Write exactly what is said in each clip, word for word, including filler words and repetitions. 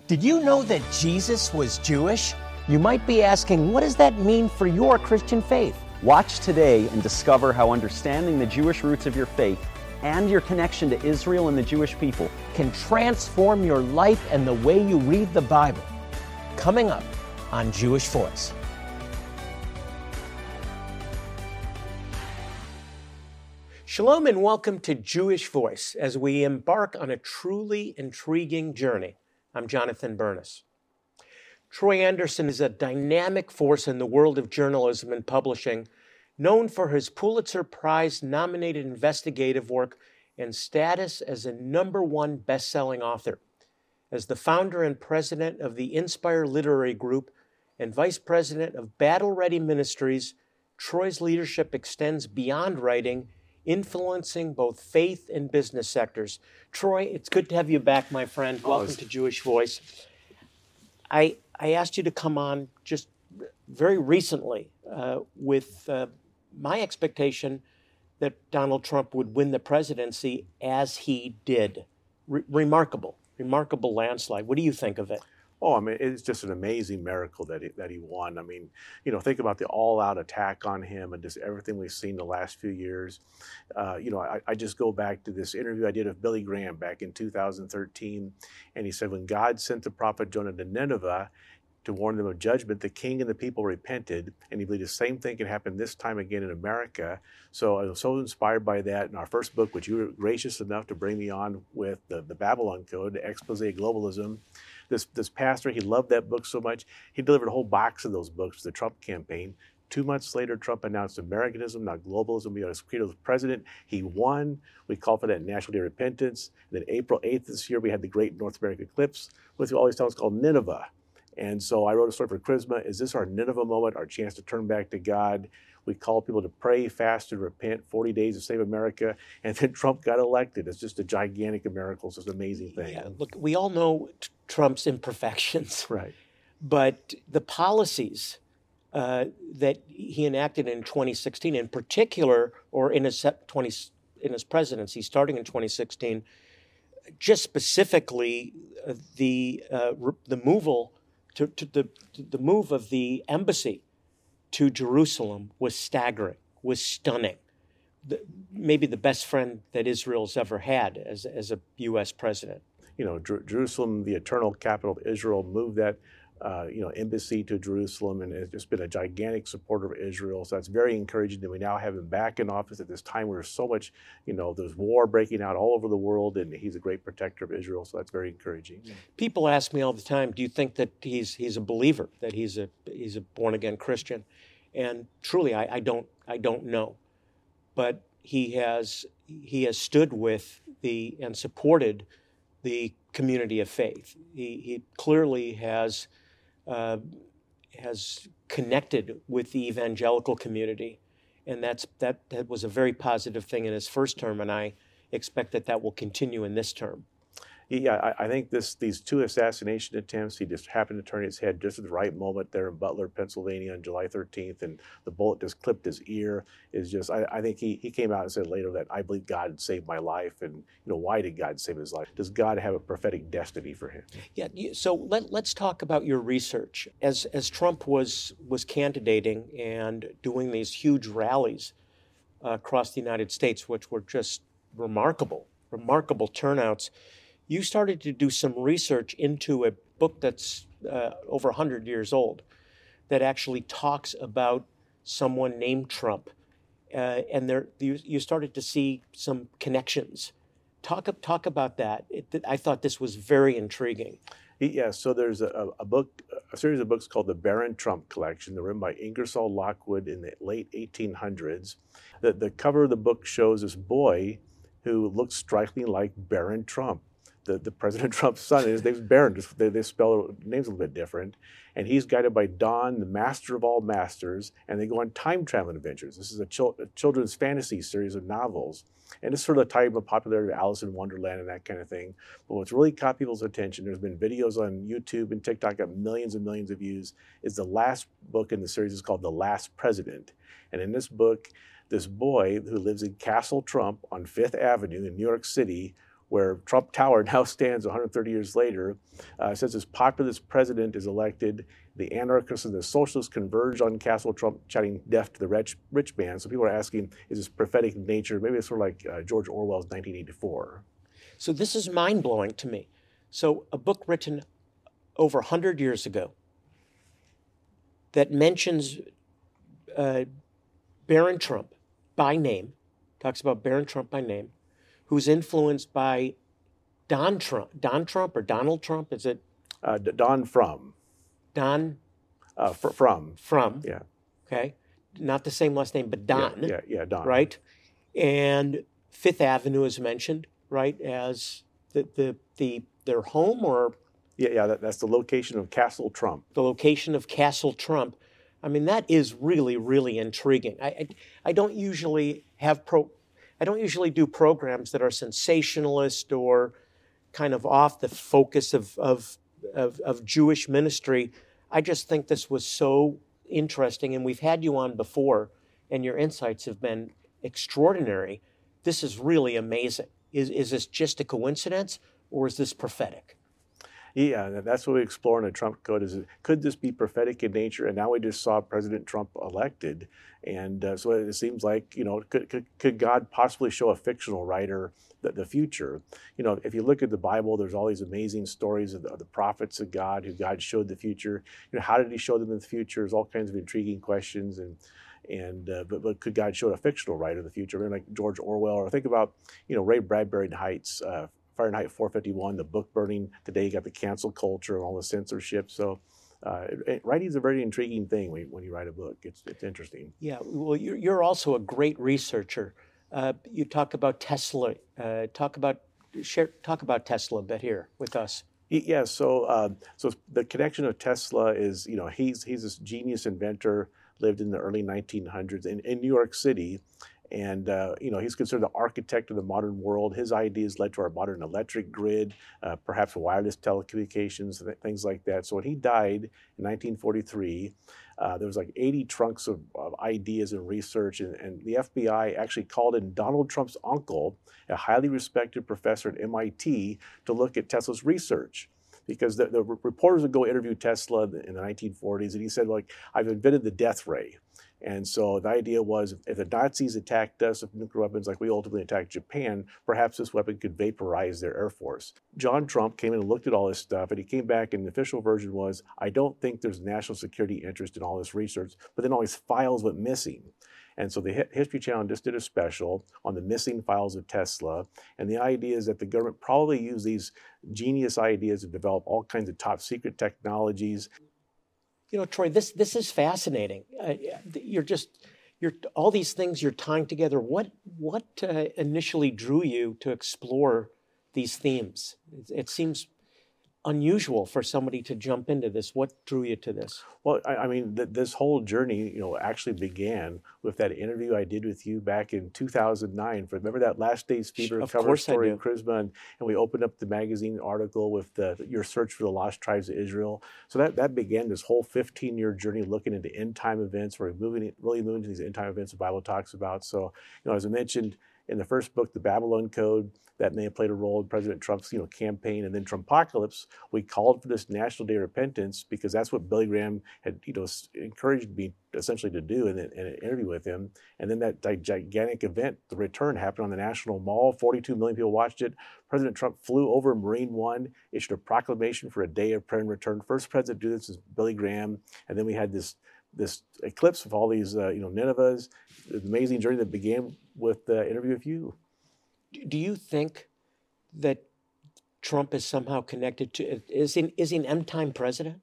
Did you know that Jesus was Jewish? You might be asking, what does that mean for your Christian faith? Watch today and discover how understanding the Jewish roots of your faith and your connection to Israel and the Jewish people Can transform your life and the way you read the Bible. Coming up on Jewish Voice. Shalom and welcome to Jewish Voice as we embark on a truly intriguing journey. I'm Jonathan Bernis. Troy Anderson is a dynamic force in the world of journalism and publishing, known for his Pulitzer Prize-nominated investigative work and status as a number one best-selling author. As the founder and president of the Inspire Literary Group and vice president of Battle Ready Ministries, Troy's leadership extends beyond writing, influencing both faith and business sectors. Troy, it's good to have you back, my friend. Welcome to Jewish Voice. I I asked you to come on just very recently uh, with uh, my expectation that Donald Trump would win the presidency as he did. Re- remarkable, remarkable landslide. What do you think of it? Oh, I mean, it's just an amazing miracle that he, that he won. I mean, you know, think about the all-out attack on him and just everything we've seen the last few years. Uh, you know, I, I just go back to this interview I did of Billy Graham back in two thousand thirteen, and he said when God sent the prophet Jonah to Nineveh to warn them of judgment, the king and the people repented, and he believed the same thing can happen this time again in America. So I was so inspired by that. In our first book, which you were gracious enough to bring me on with, the, the Babylon Code, the Expose Globalism, This this pastor, he loved that book so much, he delivered a whole box of those books to the Trump campaign. Two months later, Trump announced Americanism, not globalism. We had a creative president. He won. We called for that National Day of Repentance. And then April eighth this year, we had the Great North American Eclipse with all these towns called Nineveh. And so I wrote a story for Charisma. Is this our Nineveh moment, our chance to turn back to God? We called people to pray, fast, and repent, forty days to save America. And then Trump got elected. It's just a gigantic miracle. It's just an amazing thing. Yeah, look, we all know t- Trump's imperfections. Right. But the policies uh, that he enacted in twenty sixteen, in particular, or in his twenty in his presidency, starting in twenty sixteen, just specifically uh, the uh, re- the moval to, to the to the move of the embassy to Jerusalem was staggering, was stunning. The, maybe the best friend that Israel's ever had as as a U S president. You know, Jer- Jerusalem, the eternal capital of Israel, moved that, uh, you know, embassy to Jerusalem, and has just been a gigantic supporter of Israel. So that's very encouraging that we now have him back in office at this time where there's so much, you know, there's war breaking out all over the world, and he's a great protector of Israel. So that's very encouraging. People ask me all the time, do you think that he's he's a believer, that he's a he's a born again Christian? And truly, I, I don't I don't know, but he has he has stood with the and supported the community of faith. He, he clearly has uh, has connected with the evangelical community, and that's that, that was a very positive thing in his first term, and I expect that that will continue in this term. Yeah, I, I think this these two assassination attempts, he just happened to turn his head just at the right moment there in Butler, Pennsylvania on July thirteenth, and the bullet just clipped his ear. Is just, I, I think he, he came out and said later that I believe God saved my life. And, you know, why did God save his life? Does God have a prophetic destiny for him? Yeah, so let, let's talk about your research. As as Trump was, was candidating and doing these huge rallies uh, across the United States, which were just remarkable, remarkable turnouts, you started to do some research into a book that's uh, over one hundred years old that actually talks about someone named Trump. Uh, and there, you, you started to see some connections. Talk, talk about that. It, I thought this was very intriguing. Yeah, so there's a, a book, a series of books called the Baron Trump Collection. They're written by Ingersoll Lockwood in the late eighteen hundreds. The, the cover of the book shows this boy who looks strikingly like Baron Trump. The, the President Trump's son, his name's Baron, just they, they spell names a little bit different. And he's guided by Don, the master of all masters, and they go on time traveling adventures. This is a, chil- a children's fantasy series of novels. And it's sort of the type of popularity of Alice in Wonderland and that kind of thing. But what's really caught people's attention, there's been videos on YouTube and TikTok, got millions and millions of views, is the last book in the series is called The Last President. And in this book, this boy who lives in Castle Trump on Fifth Avenue in New York City where Trump Tower now stands one hundred thirty years later. Uh, it says this populist president is elected. The anarchists and the socialists converge on Castle Trump, shouting death to the rich, rich man. So people are asking, is this prophetic in nature? Maybe it's sort of like uh, George Orwell's nineteen eighty-four. So this is mind-blowing to me. So a book written over one hundred years ago that mentions uh, Barron Trump by name, talks about Barron Trump by name, who's influenced by Don Trump. Don Trump or Donald Trump? Is it? Uh, Don Frum. Don? Uh, fr- from. From. Yeah. Okay. Not the same last name, but Don. Yeah, yeah, yeah, Don. Right? And Fifth Avenue is mentioned, right, as the, the, the their home or? Yeah, yeah, that, that's the location of Castle Trump. The location of Castle Trump. I mean, that is really, really intriguing. I, I, I don't usually have pro, I don't usually do programs that are sensationalist or kind of off the focus of, of, of, of Jewish ministry. I just think this was so interesting, and we've had you on before, and your insights have been extraordinary. This is really amazing. Is, is this just a coincidence, or is this prophetic? Yeah, that's what we explore in the Trump Code. Is could this be prophetic in nature? And now we just saw President Trump elected, and uh, so it seems like, you know, could, could could God possibly show a fictional writer the, the future? You know, if you look at the Bible, there's all these amazing stories of the, of the prophets of God who God showed the future. You know, how did He show them in the future? There's all kinds of intriguing questions, and and uh, but, but could God show a fictional writer the future? I mean, like George Orwell, or think about, you know, Ray Bradbury in Heights. Uh, Fahrenheit four fifty-one, the book burning. Today you got the cancel culture and all the censorship. So uh, writing is a very intriguing thing when, when you write a book. It's it's interesting. Yeah, well, you're, you're also a great researcher. Uh, you talk about Tesla. Uh, talk about share. Talk about Tesla a bit here with us. Yeah. So uh, so the connection of Tesla is, you know, he's he's this genius inventor, lived in the early nineteen hundreds in, in New York City. And, uh, you know, he's considered the architect of the modern world. His ideas led to our modern electric grid, uh, perhaps wireless telecommunications, th- things like that. So when he died in nineteen forty-three, uh, there was like eighty trunks of, of ideas and research. And, and the F B I actually called in Donald Trump's uncle, a highly respected professor at M I T, to look at Tesla's research. Because the, the reporters would go interview Tesla in the nineteen forties, and he said, like, I've invented the death ray. And so the idea was, if the Nazis attacked us with nuclear weapons like we ultimately attacked Japan, perhaps this weapon could vaporize their air force. John Trump came in and looked at all this stuff, and he came back, and the official version was, I don't think there's national security interest in all this research, but then all these files went missing. And so the History Channel just did a special on the missing files of Tesla. And the idea is that the government probably used these genius ideas to develop all kinds of top secret technologies. You know, Troy, this this is fascinating. Uh, you're just you're all these things you're tying together. What what uh, initially drew you to explore these themes? It, it seems unusual for somebody to jump into this. What drew you to this? Well, I, I mean, th- this whole journey, you know, actually began with that interview I did with you back in two thousand nine. For, remember that Last Days Fever of cover story in Charisma, and, and we opened up the magazine article with the, your search for the lost tribes of Israel. So that, that began this whole fifteen-year journey looking into end-time events. We're moving, really moving to these end-time events the Bible talks about. So, you know, as I mentioned in the first book, The Babylon Code, that may have played a role in President Trump's, you know, campaign. And then Trumpocalypse, we called for this National Day of Repentance because that's what Billy Graham had, you know, encouraged me essentially to do in, in an interview with him. And then that gigantic event, the return, happened on the National Mall. forty-two million people watched it. President Trump flew over Marine One, issued a proclamation for a day of prayer and return. First president to do this is Billy Graham. And then we had this this eclipse of all these, uh, you know, Ninevehs, the amazing journey that began with the interview with you. Do you think that Trump is somehow connected to, is he, is he an end-time president?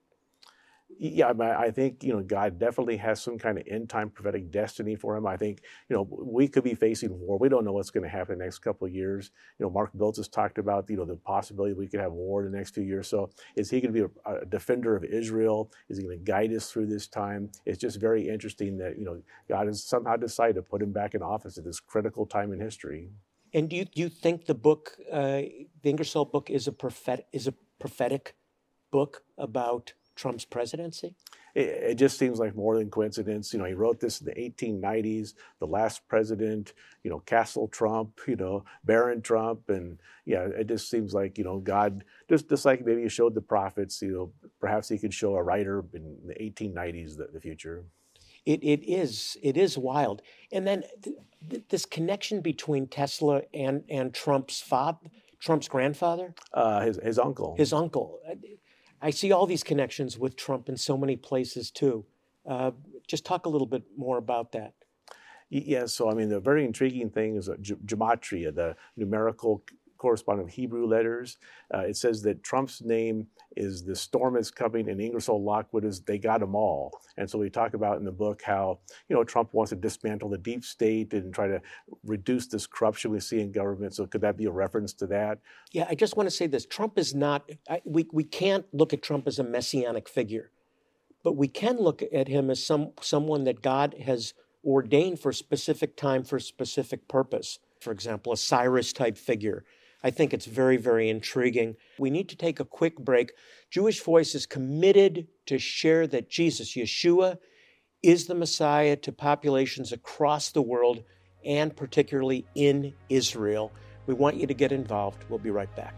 Yeah, I think, you know, God definitely has some kind of end-time prophetic destiny for him. I think, you know, we could be facing war. We don't know what's going to happen in the next couple of years. You know, Mark Biltz has talked about, you know, the possibility we could have war in the next few years. So is he going to be a, a defender of Israel? Is he going to guide us through this time? It's just very interesting that, you know, God has somehow decided to put him back in office at this critical time in history. And do you, do you think the book, uh, the Ingersoll book, is a prophet, is a prophetic book about Trump's presidency? It, it just seems like more than coincidence. You know, he wrote this in the eighteen nineties, the last president, you know, Castle Trump, you know, Barron Trump. And yeah, it just seems like, you know, God, just, just like maybe he showed the prophets, you know, perhaps he could show a writer in the eighteen nineties the, the future. It, it is it is wild. And then th- th- this connection between Tesla and, and Trump's father, Trump's grandfather? Uh, his, his uncle. His uncle. I see all these connections with Trump in so many places too. Uh, just talk a little bit more about that. Yeah, so I mean, the very intriguing thing is ge- gematria, the numerical corresponding Hebrew letters. Uh, it says that Trump's name is "The Storm Is Coming," and Ingersoll Lockwood is "They Got 'Em All." And so we talk about in the book how, you know, Trump wants to dismantle the deep state and try to reduce this corruption we see in government. So could that be a reference to that? Yeah, I just want to say this. Trump is not, I, we, we can't look at Trump as a messianic figure, but we can look at him as some someone that God has ordained for a specific time, for a specific purpose. For example, a Cyrus-type figure. I think it's very, very intriguing. We need to take a quick break. Jewish Voice is committed to share that Jesus, Yeshua, is the Messiah to populations across the world and particularly in Israel. We want you to get involved. We'll be right back.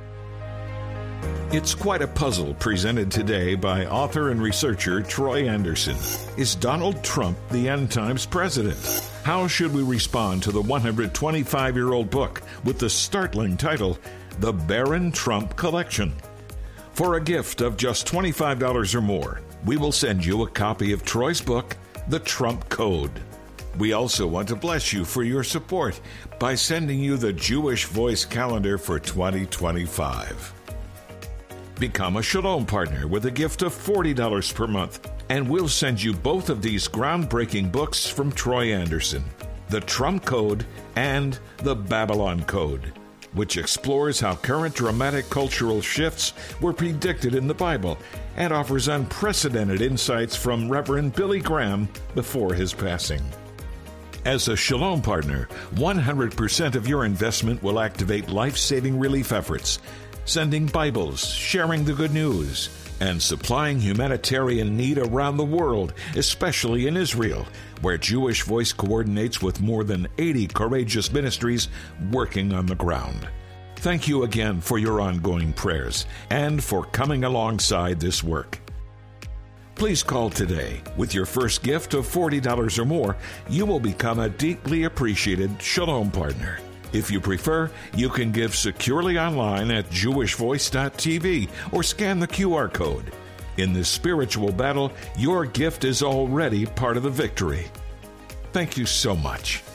It's quite a puzzle presented today by author and researcher Troy Anderson. Is Donald Trump the end times president? How should we respond to the one hundred twenty-five-year-old book with the startling title, The Barron Trump Collection? For a gift of just twenty-five dollars or more, we will send you a copy of Troy's book, The Trump Code. We also want to bless you for your support by sending you the Jewish Voice calendar for twenty twenty-five. Become a Shalom partner with a gift of forty dollars per month, and we'll send you both of these groundbreaking books from Troy Anderson, The Trump Code and The Babylon Code, which explores how current dramatic cultural shifts were predicted in the Bible and offers unprecedented insights from Reverend Billy Graham before his passing. As a Shalom partner, one hundred percent of your investment will activate life-saving relief efforts, sending Bibles, sharing the good news, and supplying humanitarian need around the world, especially in Israel, where Jewish Voice coordinates with more than eighty courageous ministries working on the ground. Thank you again for your ongoing prayers and for coming alongside this work. Please call today. With your first gift of forty dollars or more, you will become a deeply appreciated Shalom partner. If you prefer, you can give securely online at jewish voice dot t v or scan the Q R code. In this spiritual battle, your gift is already part of the victory. Thank you so much.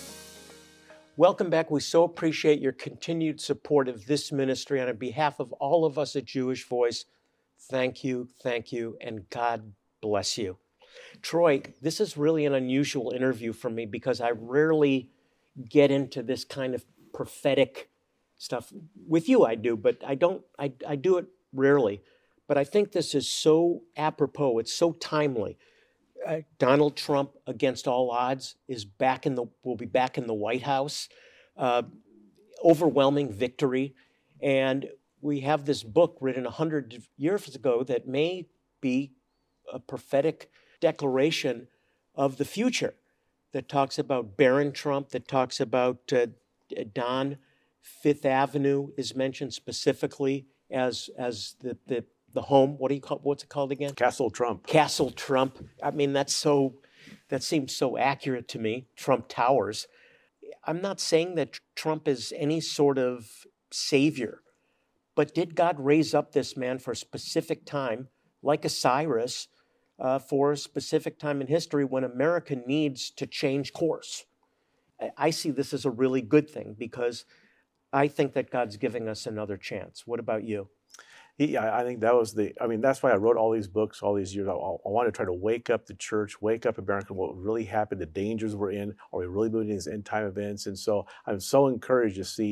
Welcome back. We so appreciate your continued support of this ministry. And on behalf of all of us at Jewish Voice, thank you, thank you, and God bless you. Troy, this is really an unusual interview for me because I rarely get into this kind of prophetic stuff. With you I do, but I don't, I, I do it rarely. But I think this is so apropos, it's so timely. Uh, Donald Trump, against all odds, is back in the, will be back in the White House. Uh, overwhelming victory. And we have this book written one hundred years ago that may be a prophetic declaration of the future, that talks about Barron Trump, that talks about uh, Don. Fifth Avenue is mentioned specifically as as the, the the home. What do you call? What's it called again? Castle Trump. Castle Trump. I mean, that's so. That seems so accurate to me. Trump Towers. I'm not saying that Trump is any sort of savior, but did God raise up this man for a specific time, like a Cyrus? Uh, for a specific time in history when America needs to change course. I see this as a really good thing because I think that God's giving us another chance. What about you? Yeah, I think that was the, I mean, that's why I wrote all these books all these years. I, I want to try to wake up the church, wake up America, what really happened, the dangers we're in. Are we really moving these end time events? And so I'm so encouraged to see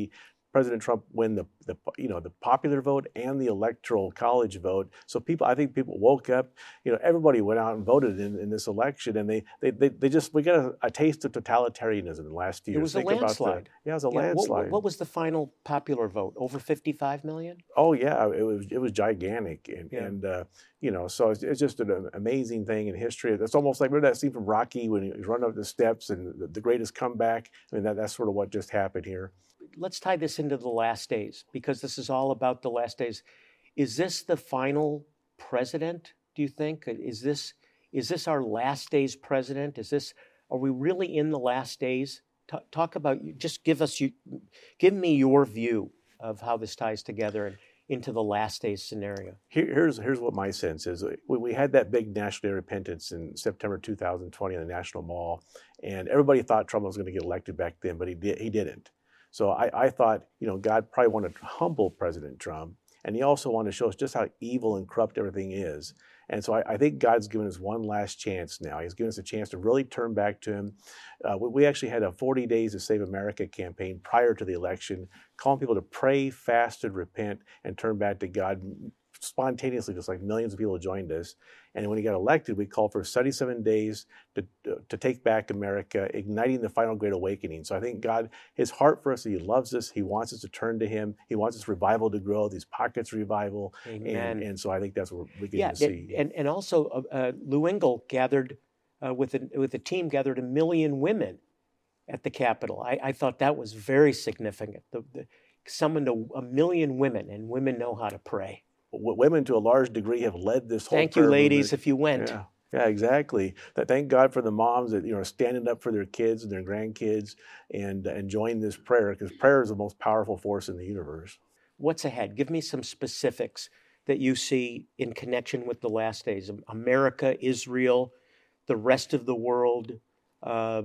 President Trump win the, the you know the popular vote and the electoral college vote. So people, I think people woke up. You know, everybody went out and voted in, in this election, and they they, they, they just we got a, a taste of totalitarianism in the last few years. It was Think a landslide. The, yeah, it was a yeah, landslide. What, what was the final popular vote? Over fifty-five million? Oh yeah, it was it was gigantic, and yeah. and uh, you know, so it's, it's just an amazing thing in history. It's almost like remember that scene from Rocky when he was running up the steps and the, the greatest comeback. I mean, that that's sort of what just happened here. Let's tie this into the last days, because this is all about the last days. Is this the final president, do you think? Is this is this our last days president? Is this, are we really in the last days? T- talk about, just give us, you, give me your view of how this ties together and into the last days scenario. Here, here's here's what my sense is. We, we had that big National Day of Repentance in September two thousand twenty in the National Mall, and everybody thought Trump was going to get elected back then, but he did he didn't. So I, I thought, you know, God probably wanted to humble President Trump, and he also wanted to show us just how evil and corrupt everything is. And so I, I think God's given us one last chance now. He's given us a chance to really turn back to him. Uh, we, we actually had a forty days to Save America campaign prior to the election, calling people to pray, fast, and repent, and turn back to God spontaneously, just like millions of people joined us. And when he got elected, we called for seventy-seven days to, to take back America, igniting the final great awakening. So I think God, his heart for us, he loves us. He wants us to turn to him. He wants this revival to grow, these pockets of revival. Amen. And, and so I think that's what we're beginning yeah, to see. And, and also, uh, uh, Lou Engle gathered, uh, with, a, with a team, gathered a million women at the Capitol. I, I thought that was very significant. The, the, summoned a, a million women, and women know how to pray. Women, to a large degree, have led this whole. Thank you, ladies, movement. If you went. Yeah. Yeah, exactly. That, thank God for the moms that you know are standing up for their kids and their grandkids and uh, enjoying this prayer, because prayer is the most powerful force in the universe. What's ahead? Give me some specifics that you see in connection with the last days. America, Israel, the rest of the world. Uh,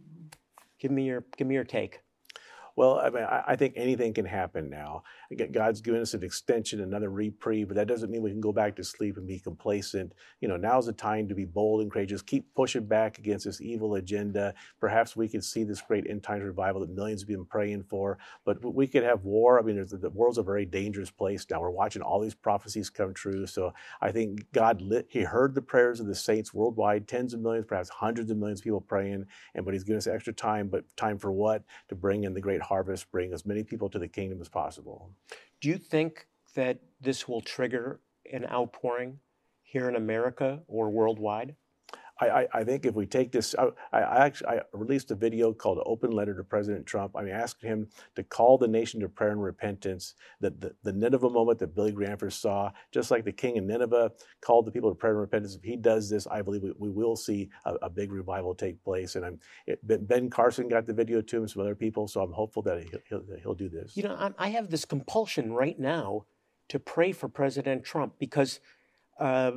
give me your give me your take. Well, I mean, I think anything can happen now. God's given us an extension, another reprieve, but that doesn't mean we can go back to sleep and be complacent. You know, now's the time to be bold and courageous. Keep pushing back against this evil agenda. Perhaps we could see this great end times revival that millions have been praying for. But we could have war. I mean, the world's a very dangerous place now. We're watching all these prophecies come true. So I think God lit, he heard the prayers of the saints worldwide, tens of millions, perhaps hundreds of millions of people praying. And but he's given us extra time. But time for what? To bring in the great harvest, bring as many people to the kingdom as possible. Do you think that this will trigger an outpouring here in America or worldwide? I, I, I think if we take this, I, I actually I released a video called Open Letter to President Trump. I mean, asking him to call the nation to prayer and repentance, that the, the Nineveh moment that Billy Graham first saw, just like the king in Nineveh called the people to prayer and repentance. If he does this, I believe we, we will see a, a big revival take place. And I'm, it, Ben Carson got the video to him, some other people, so I'm hopeful that he'll, he'll, he'll do this. You know, I, I have this compulsion right now to pray for President Trump because uh,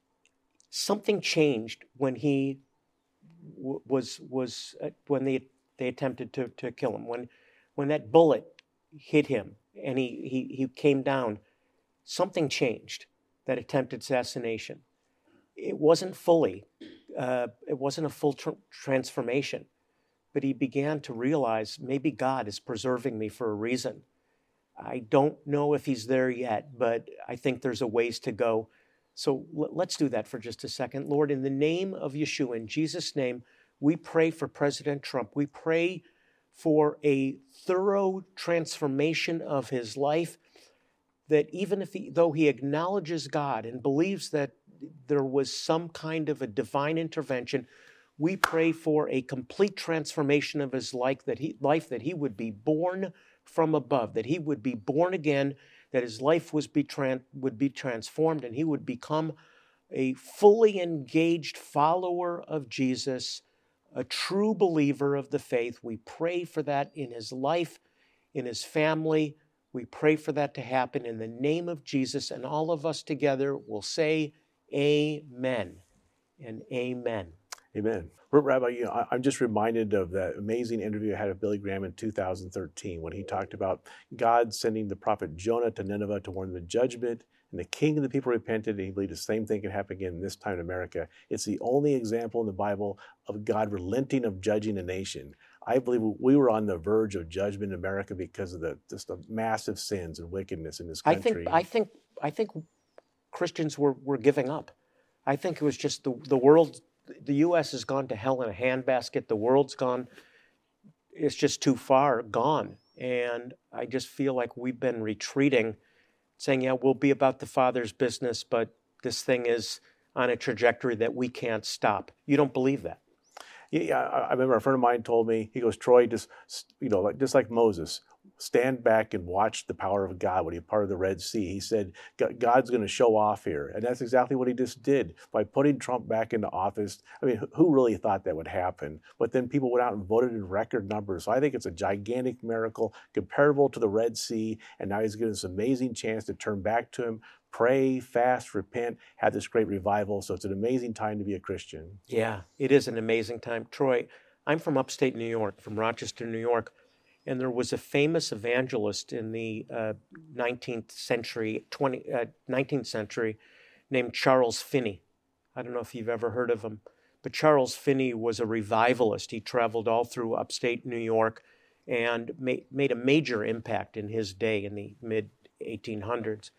something changed when he w- was was uh, when they they attempted to, to kill him. When when that bullet hit him and he, he, he came down, something changed. That attempted assassination. It wasn't fully. Uh, it wasn't a full tr- transformation, but he began to realize maybe God is preserving me for a reason. I don't know if he's there yet, but I think there's a ways to go. So let's do that for just a second. Lord, in the name of Yeshua, in Jesus' name, we pray for President Trump. We pray for a thorough transformation of his life, that even if he, though he acknowledges God and believes that there was some kind of a divine intervention, we pray for a complete transformation of his life, that he, life, that he would be born from above, that he would be born again, that his life was be tran- would be transformed, and he would become a fully engaged follower of Jesus, a true believer of the faith. We pray for that in his life, in his family. We pray for that to happen in the name of Jesus, and all of us together will say amen and amen. Amen. Rabbi, you know, I'm just reminded of that amazing interview I had with Billy Graham in two thousand thirteen when he talked about God sending the prophet Jonah to Nineveh to warn them of judgment, and the king and the people repented, and he believed the same thing can happen again this time in America. It's the only example in the Bible of God relenting of judging a nation. I believe we were on the verge of judgment in America because of the just the massive sins and wickedness in this I country. think I think I think Christians were, were giving up. I think it was just the the world. The U S has gone to hell in a handbasket. The world's gone. It's just too far gone. And I just feel like we've been retreating, saying, yeah, we'll be about the Father's business, but this thing is on a trajectory that we can't stop. You don't believe that? Yeah, I remember a friend of mine told me, he goes, Troy, just, you know, like just like Moses, stand back and watch the power of God when he parted the Red Sea. He said, God's going to show off here. And that's exactly what he just did by putting Trump back into office. I mean, who really thought that would happen? But then people went out and voted in record numbers. So I think it's a gigantic miracle comparable to the Red Sea. And now he's given us an amazing chance to turn back to him, pray, fast, repent, have this great revival. So it's an amazing time to be a Christian. Yeah, it is an amazing time. Troy, I'm from upstate New York, from Rochester, New York. And there was a famous evangelist in the uh, nineteenth century, twentieth, uh, nineteenth century named Charles Finney. I don't know if you've ever heard of him, but Charles Finney was a revivalist. He traveled all through upstate New York and ma- made a major impact in his day in the mid eighteen hundreds.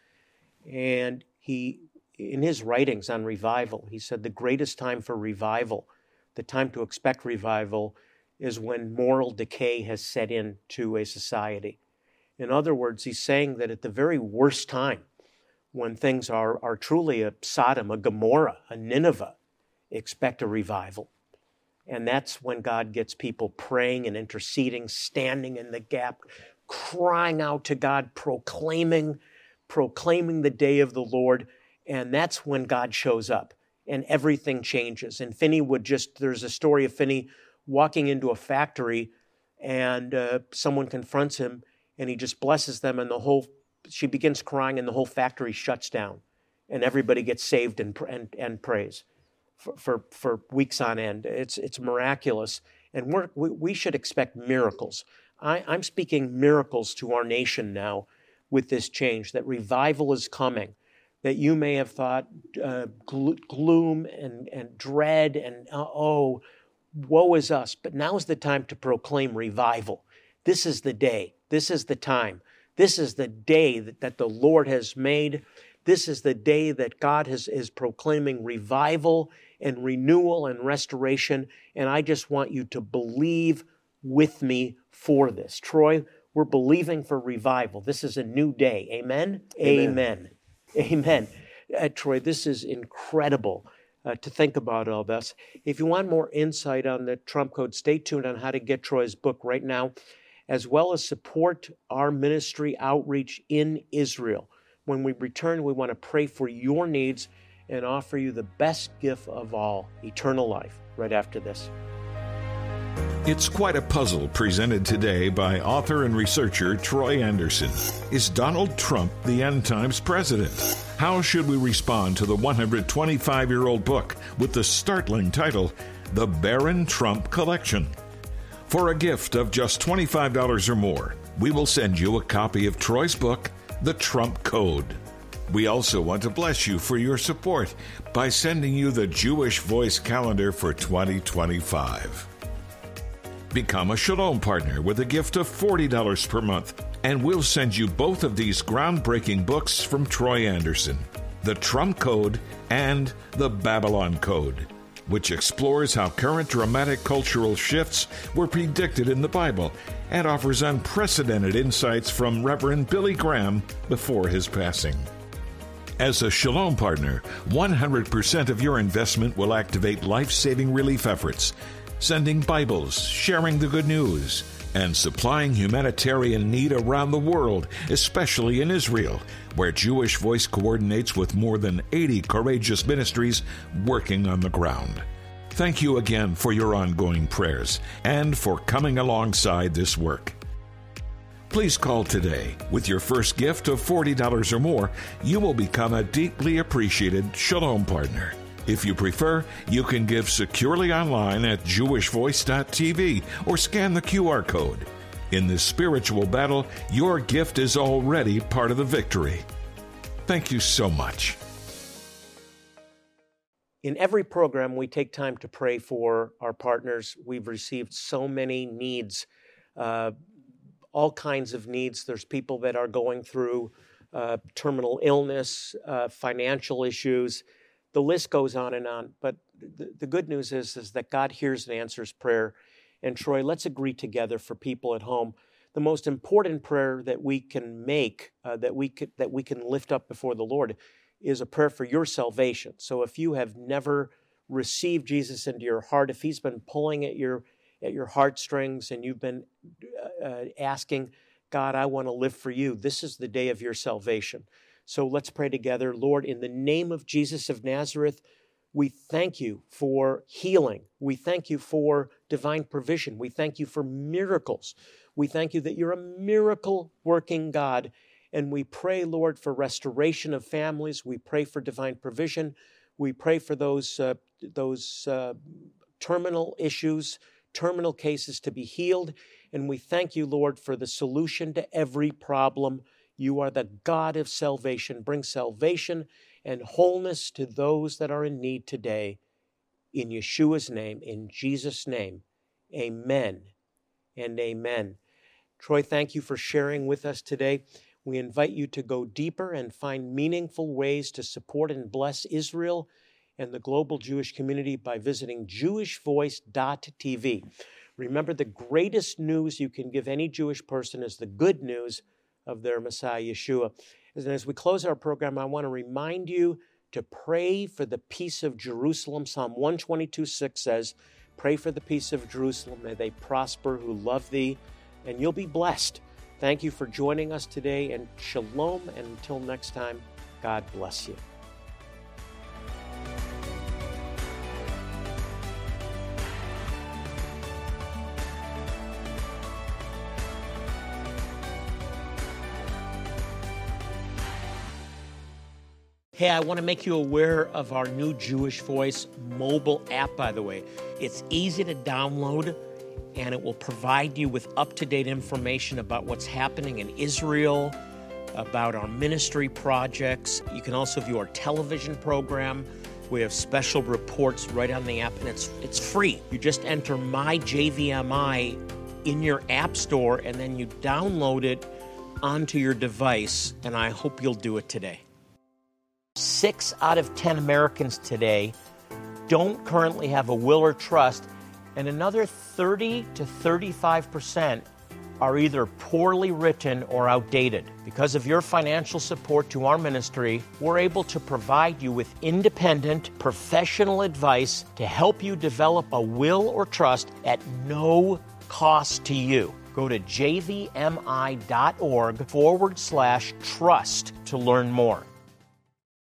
And he, in his writings on revival, he said the greatest time for revival, the time to expect revival, is when moral decay has set into a society. In other words, he's saying that at the very worst time, when things are, are truly a Sodom, a Gomorrah, a Nineveh, expect a revival. And that's when God gets people praying and interceding, standing in the gap, crying out to God, proclaiming, proclaiming the day of the Lord. And that's when God shows up and everything changes. And Finney would just, there's a story of Finney walking into a factory, and uh, someone confronts him, and he just blesses them, and the whole, she begins crying, and the whole factory shuts down, and everybody gets saved and and, and prays for, for for weeks on end. It's it's miraculous, and we're, we we should expect miracles. I, I'm speaking miracles to our nation now with this change, that revival is coming, that you may have thought uh, glo- gloom and, and dread and, uh, oh, woe is us, but now is the time to proclaim revival. This is the day. This is the time. This is the day that, that the Lord has made. This is the day that God has, is proclaiming revival and renewal and restoration. And I just want you to believe with me for this. Troy, we're believing for revival. This is a new day. Amen? Amen. Amen. Amen. Uh, Troy, this is incredible. Uh, to think about all this. If you want more insight on the Trump Code, stay tuned on how to get Troy's book right now, as well as support our ministry outreach in Israel. When we return, we want to pray for your needs and offer you the best gift of all, eternal life, right after this. It's quite a puzzle presented today by author and researcher Troy Anderson. Is Donald Trump the end times president? How should we respond to the one hundred twenty-five-year-old book with the startling title, The Barron Trump Collection? For a gift of just twenty-five dollars or more, we will send you a copy of Troy's book, The Trump Code. We also want to bless you for your support by sending you the Jewish Voice calendar for twenty twenty-five. Become a Shalom partner with a gift of forty dollars per month, and we'll send you both of these groundbreaking books from Troy Anderson, The Trump Code and The Babylon Code, which explores how current dramatic cultural shifts were predicted in the Bible and offers unprecedented insights from Reverend Billy Graham before his passing. As a Shalom partner, one hundred percent of your investment will activate life-saving relief efforts, sending Bibles, sharing the good news, and supplying humanitarian need around the world, especially in Israel, where Jewish Voice coordinates with more than eighty courageous ministries working on the ground. Thank you again for your ongoing prayers and for coming alongside this work. Please call today. With your first gift of forty dollars or more, you will become a deeply appreciated Shalom partner. If you prefer, you can give securely online at jewish voice dot t v or scan the Q R code. In this spiritual battle, your gift is already part of the victory. Thank you so much. In every program, we take time to pray for our partners. We've received so many needs, uh, all kinds of needs. There's people that are going through uh, terminal illness, uh, financial issues. The list goes on and on. But the, the good news is, is that God hears and answers prayer. And Troy, let's agree together for people at home. The most important prayer that we can make, uh, that we could, that we can lift up before the Lord, is a prayer for your salvation. So if you have never received Jesus into your heart, if he's been pulling at your at your heartstrings and you've been uh, asking, God, I want to live for you, this is the day of your salvation. So let's pray together. Lord, in the name of Jesus of Nazareth, we thank you for healing. We thank you for divine provision. We thank you for miracles. We thank you that you're a miracle-working God. And we pray, Lord, for restoration of families. We pray for divine provision. We pray for those, uh, those uh, terminal issues, terminal cases to be healed. And we thank you, Lord, for the solution to every problem. You are the God of salvation. Bring salvation and wholeness to those that are in need today. In Yeshua's name, in Jesus' name, amen and amen. Troy, thank you for sharing with us today. We invite you to go deeper and find meaningful ways to support and bless Israel and the global Jewish community by visiting jewish voice dot t v. Remember, the greatest news you can give any Jewish person is the good news of their Messiah, Yeshua. And as we close our program, I want to remind you to pray for the peace of Jerusalem. Psalm one twenty-two six says, pray for the peace of Jerusalem. May they prosper who love thee, and you'll be blessed. Thank you for joining us today, and shalom, and until next time, God bless you. Hey, I want to make you aware of our new Jewish Voice mobile app, by the way. It's easy to download, and it will provide you with up-to-date information about what's happening in Israel, about our ministry projects. You can also view our television program. We have special reports right on the app, and it's it's free. You just enter My J V M I in your app store, and then you download it onto your device, and I hope you'll do it today. Six out of ten Americans today don't currently have a will or trust, and another thirty to thirty-five percent are either poorly written or outdated. Because of your financial support to our ministry, we're able to provide you with independent, professional advice to help you develop a will or trust at no cost to you. Go to jvmi.org forward slash trust to learn more.